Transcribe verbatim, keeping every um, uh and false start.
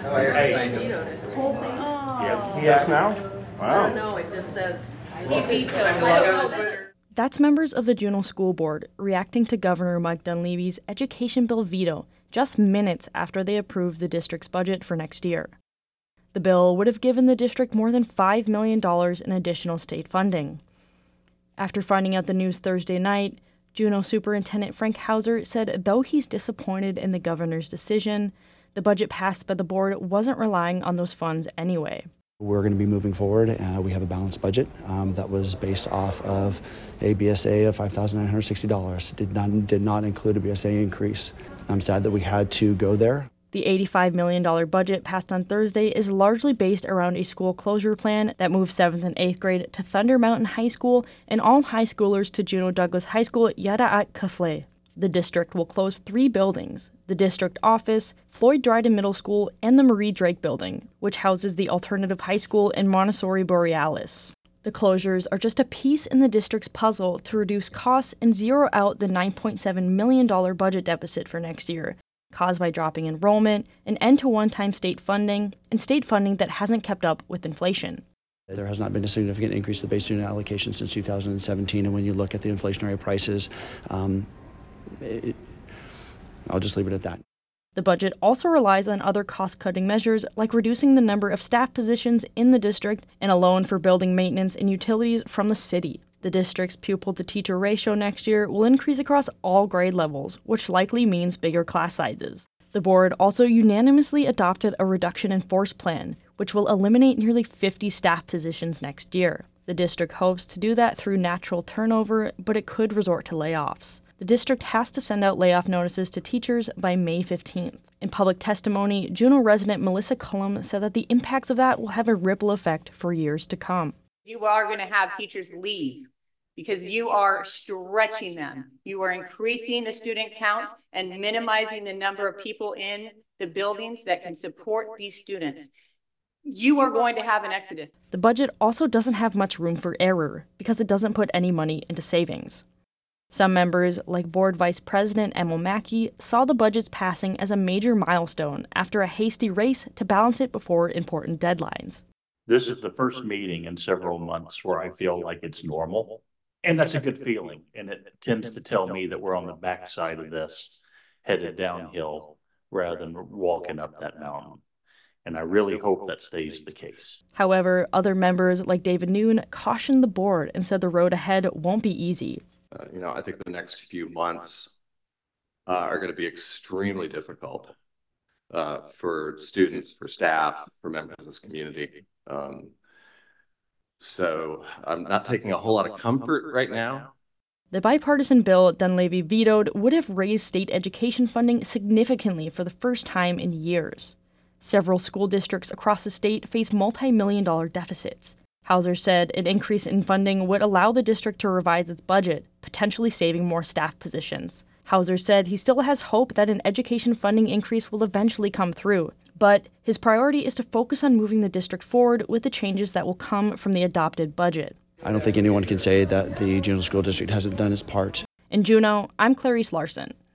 Yeah, yes now? Wow. No, it just says he vetoed. That's members of the Juneau School Board reacting to Governor Mike Dunleavy's education bill veto just minutes after they approved the district's budget for next year. The bill would have given the district more than five million dollars in additional state funding. After finding out the news Thursday night, Juneau Superintendent Frank Hauser said though he's disappointed in the governor's decision, the budget passed by the board wasn't relying on those funds anyway. We're going to be moving forward. Uh, we have a balanced budget um, that was based off of a B S A of five thousand nine hundred sixty dollars. It did not, did not include a B S A increase. I'm sad that we had to go there. The eighty-five million dollars budget passed on Thursday is largely based around a school closure plan that moves seventh and eighth grade to Thunder Mountain High School and all high schoolers to Juneau Douglas High School Yada'at Kafle. The district will close three buildings, the district office, Floyd Dryden Middle School, and the Marie Drake Building, which houses the alternative high school in Montessori Borealis. The closures are just a piece in the district's puzzle to reduce costs and zero out the nine point seven million dollars budget deficit for next year, caused by dropping enrollment, an end to one-time state funding, and state funding that hasn't kept up with inflation. There has not been a significant increase in the base student allocation since two thousand seventeen, and when you look at the inflationary prices, um, it, I'll just leave it at that. The budget also relies on other cost-cutting measures like reducing the number of staff positions in the district and a loan for building maintenance and utilities from the city. The district's pupil-to-teacher ratio next year will increase across all grade levels, which likely means bigger class sizes. The board also unanimously adopted a reduction in force plan, which will eliminate nearly fifty staff positions next year. The district hopes to do that through natural turnover, but it could resort to layoffs. The district has to send out layoff notices to teachers by May fifteenth. In public testimony, Juneau resident Melissa Cullum said that the impacts of that will have a ripple effect for years to come. You are going to have teachers leave because you are stretching them. You are increasing the student count and minimizing the number of people in the buildings that can support these students. You are going to have an exodus. The budget also doesn't have much room for error because it doesn't put any money into savings. Some members, like Board Vice President Emil Mackey, saw the budget's passing as a major milestone after a hasty race to balance it before important deadlines. This is the first meeting in several months where I feel like it's normal. And that's a good feeling. And it tends to tell me that we're on the backside of this, headed downhill rather than walking up that mountain. And I really hope that stays the case. However, other members like David Noon cautioned the board and said the road ahead won't be easy. Uh, you know, I think the next few months uh, are going to be extremely difficult uh, for students, for staff, for members of this community. Um, so I'm not taking a whole lot of comfort right now. The bipartisan bill Dunleavy vetoed would have raised state education funding significantly for the first time in years. Several school districts across the state face multi-million dollar deficits. Hauser said an increase in funding would allow the district to revise its budget, potentially saving more staff positions. Hauser said he still has hope that an education funding increase will eventually come through, but his priority is to focus on moving the district forward with the changes that will come from the adopted budget. I don't think anyone can say that the Juneau School District hasn't done its part. In Juneau, I'm Clarice Larson.